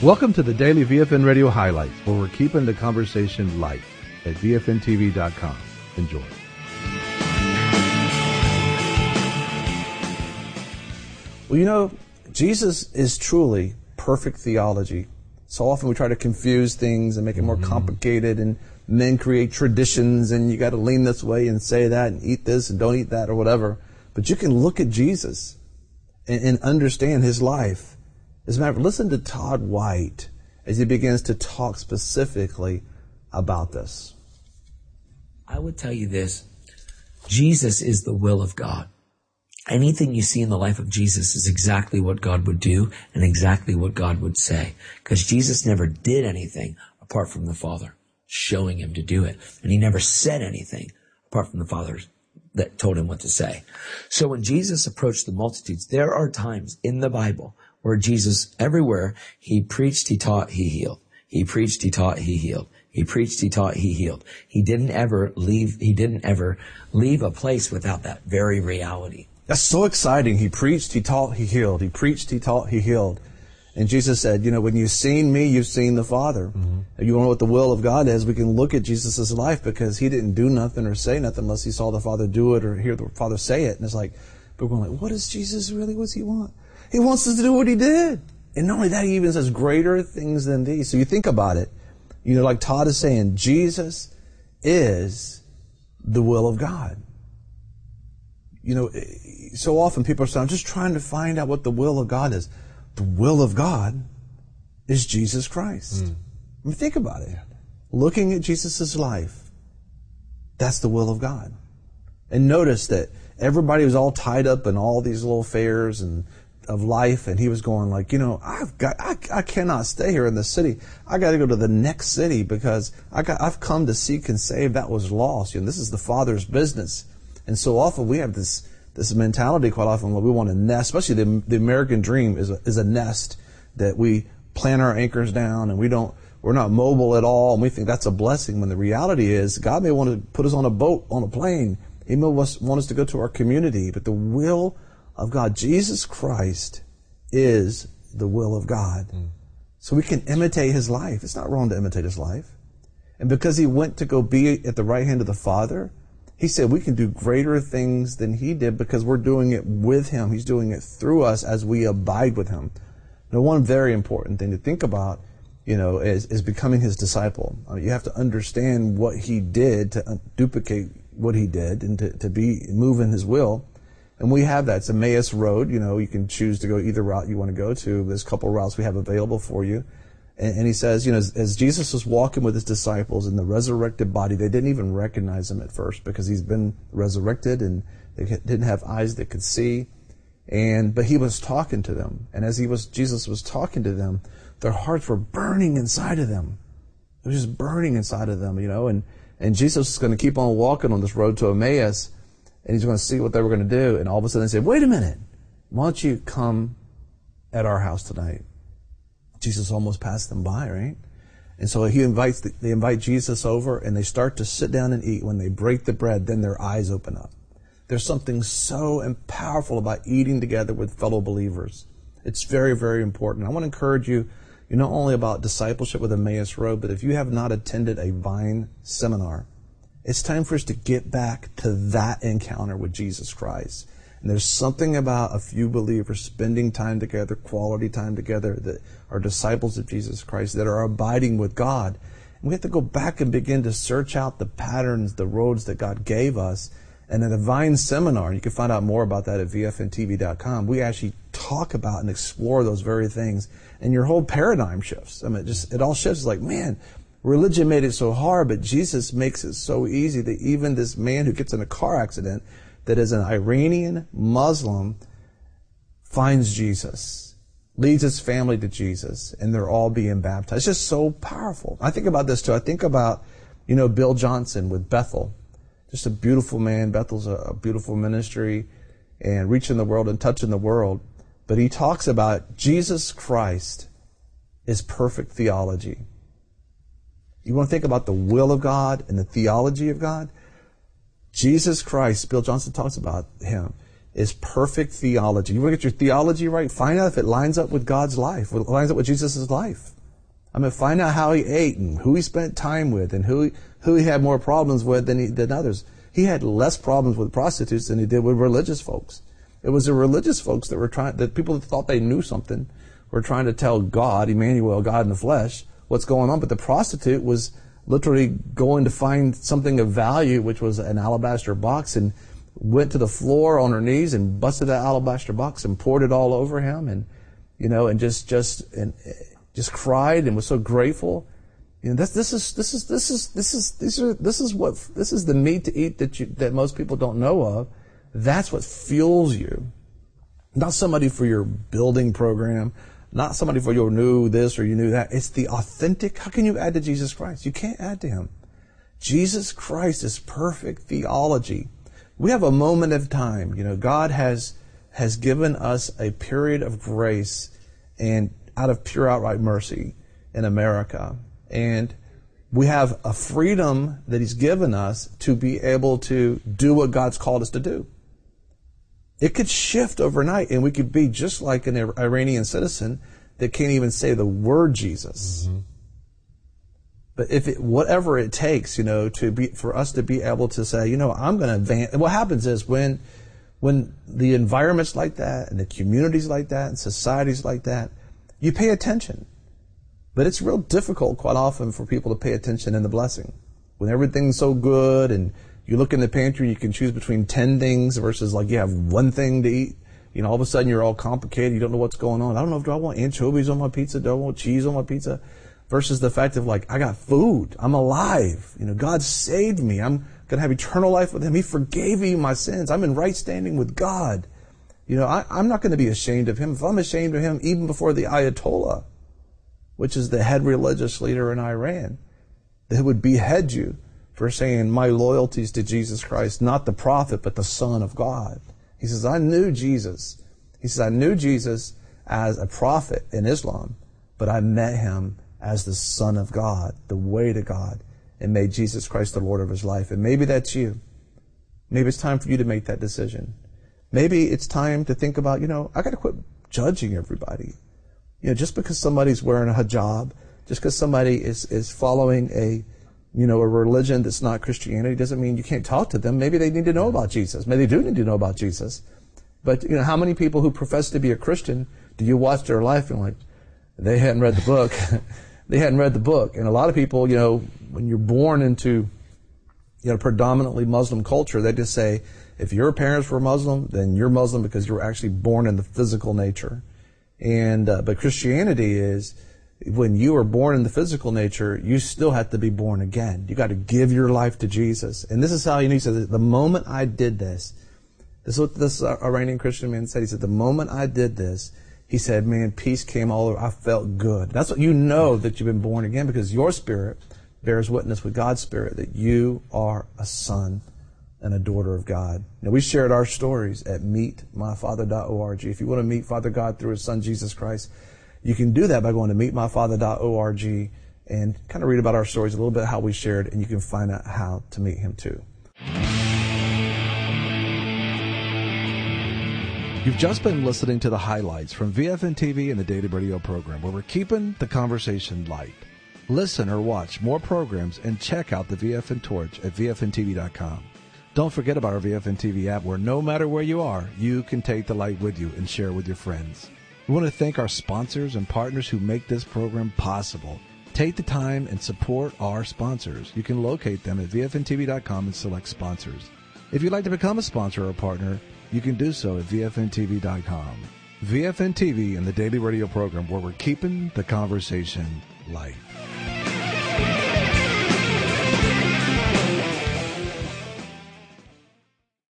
Welcome to the Daily VFN Radio Highlights, where we're keeping the conversation light at VFNTV.com. Enjoy. Well, you know, Jesus is truly perfect theology. So often we try to confuse things and make it more complicated, and men create traditions, and you got to lean this way and say that and eat this and don't eat that or whatever. But you can look at Jesus and understand his life. As a matter of fact, listen to Todd White as he begins to talk specifically about this. I would tell you this. Jesus is the will of God. Anything you see in the life of Jesus is exactly what God would do and exactly what God would say. Because Jesus never did anything apart from the Father showing him to do it. And he never said anything apart from the Father that told him what to say. So when Jesus approached the multitudes, there are times in the Bible where Jesus, everywhere, he preached, he taught, he healed. He preached, he taught, he healed. He preached, he taught, he healed. He didn't ever leave a place without that very reality. That's so exciting. He preached, he taught, he healed. He preached, he taught, he healed. And Jesus said, you know, when you've seen me, you've seen the Father. If you want to know what the will of God is, we can look at Jesus' life, because he didn't do nothing or say nothing unless he saw the Father do it or hear the Father say it. And it's like, but we're like, what does Jesus really, what does he want? He wants us to do what he did. And not only that, he even says greater things than these. So you think about it, you know, like Todd is saying, Jesus is the will of God. You know, so often people are saying, I'm just trying to find out what the will of God is. The will of God is Jesus Christ. I mean, think about it. Looking at Jesus' life, that's the will of God. And notice that everybody was all tied up in all these little affairs and of life, and he was going like, you know, I cannot stay here in the city. I got to go to the next city, because I've come to seek and save that was lost. And this is the Father's business. And so often we have this mentality quite often where we want to nest, especially the American dream is a nest that we plant our anchors down, and we're not mobile at all, and we think that's a blessing, when the reality is God may want to put us on a boat, on a plane. He may want us to go to our community, but the will of God, Jesus Christ, is the will of God. So we can imitate his life. It's not wrong to imitate his life. And because he went to go be at the right hand of the Father, he said we can do greater things than he did, because we're doing it with him. He's doing it through us as we abide with him. Now, one very important thing to think about, you know, is becoming his disciple. You have to understand what he did to duplicate what he did and to move in his will. And we have that. It's Emmaus Road. You know, you can choose to go either route you want to go to. There's a couple of routes we have available for you. And he says, you know, as Jesus was walking with his disciples in the resurrected body, they didn't even recognize him at first, because he's been resurrected and they didn't have eyes that could see. But he was talking to them. And as Jesus was talking to them, their hearts were burning inside of them. It was just burning inside of them, you know. And Jesus is going to keep on walking on this road to Emmaus, and he's going to see what they were going to do. And all of a sudden they said, wait a minute, why don't you come at our house tonight? Jesus almost passed them by, right? And so they invite Jesus over, and they start to sit down and eat. When they break the bread, then their eyes open up. There's something so powerful about eating together with fellow believers. It's very, very important. I want to encourage you, not only about discipleship with Emmaus Road, but if you have not attended a Vine seminar, it's time for us to get back to that encounter with Jesus Christ. And there's something about a few believers spending time together, quality time together, that are disciples of Jesus Christ, that are abiding with God. And we have to go back and begin to search out the patterns, the roads that God gave us. And at a Vine seminar, you can find out more about that at VFNTV.com. We actually talk about and explore those very things. And your whole paradigm shifts. I mean, it all shifts. It's like, man, religion made it so hard, but Jesus makes it so easy that even this man who gets in a car accident that is an Iranian Muslim finds Jesus, leads his family to Jesus, and they're all being baptized. It's just so powerful. I think about this too. I think about, Bill Johnson with Bethel. Just a beautiful man. Bethel's a beautiful ministry and reaching the world and touching the world. But he talks about Jesus Christ is perfect theology. You want to think about the will of God and the theology of God? Jesus Christ, Bill Johnson talks about him, is perfect theology. You want to get your theology right? Find out if it lines up with God's life, if it lines up with Jesus' life. I'm going to find out how he ate and who he spent time with and who he had more problems with than others. He had less problems with prostitutes than he did with religious folks. It was the religious folks that people that thought they knew something were trying to tell God, Emmanuel, God in the flesh, what's going on. But the prostitute was literally going to find something of value, which was an alabaster box, and went to the floor on her knees and busted that alabaster box and poured it all over him, and just cried and was so grateful. This is the meat to eat that most people don't know of. That's what fuels you. Not somebody for your building program, not somebody for your knew this or you knew that. It's the authentic. How can you add to Jesus Christ? You can't add to him. Jesus Christ is perfect theology. We have a moment of time. God has given us a period of grace and out of pure outright mercy in America. And we have a freedom that he's given us to be able to do what God's called us to do. It could shift overnight and we could be just like an Iranian citizen that can't even say the word Jesus. Mm-hmm. But whatever it takes, for us to be able to say, I'm going to advance. And what happens is when the environment's like that and the communities like that and societies like that, you pay attention. But it's real difficult quite often for people to pay attention in the blessing. When everything's so good and you look in the pantry, you can choose between 10 things versus like you have one thing to eat. All of a sudden you're all complicated. You don't know what's going on. I don't know, do I want anchovies on my pizza? Do I want cheese on my pizza? Versus the fact of like, I got food. I'm alive. God saved me. I'm going to have eternal life with him. He forgave me my sins. I'm in right standing with God. I'm not going to be ashamed of him. If I'm ashamed of him, even before the Ayatollah, which is the head religious leader in Iran, they would behead you for saying my loyalties to Jesus Christ, not the prophet, but the Son of God. He says, I knew Jesus. He says, I knew Jesus as a prophet in Islam, but I met him as the Son of God, the way to God, and made Jesus Christ the Lord of his life. And maybe that's you. Maybe it's time for you to make that decision. Maybe it's time to think about, I got to quit judging everybody. Just because somebody's wearing a hijab, just because somebody is following a religion that's not Christianity doesn't mean you can't talk to them. Maybe they need to know about Jesus. Maybe they do need to know about Jesus. But, how many people who profess to be a Christian, do you watch their life and like, they hadn't read the book. They hadn't read the book. And a lot of people, when you're born into, predominantly Muslim culture, they just say, if your parents were Muslim, then you're Muslim because you were actually born in the physical nature. And, but Christianity is, when you are born in the physical nature, you still have to be born again. You got to give your life to Jesus. And this is how he said, the moment I did this is what this Iranian Christian man said. He said, the moment I did this, he said, man, peace came all over. I felt good. That's what that you've been born again, because your spirit bears witness with God's spirit that you are a son and a daughter of God. Now, we shared our stories at meetmyfather.org. If you want to meet Father God through his son, Jesus Christ, you can do that by going to meetmyfather.org and kind of read about our stories, a little bit how we shared, and you can find out how to meet him too. You've just been listening to the highlights from VFN TV and the Daily Radio program, where we're keeping the conversation light. Listen or watch more programs and check out the VFN Torch at VFNTV.com. Don't forget about our VFN TV app, where no matter where you are, you can take the light with you and share with your friends. We want to thank our sponsors and partners who make this program possible. Take the time and support our sponsors. You can locate them at VFNTV.com and select sponsors. If you'd like to become a sponsor or a partner, you can do so at VFNTV.com. VFN TV and the Daily Radio program, where we're keeping the conversation light.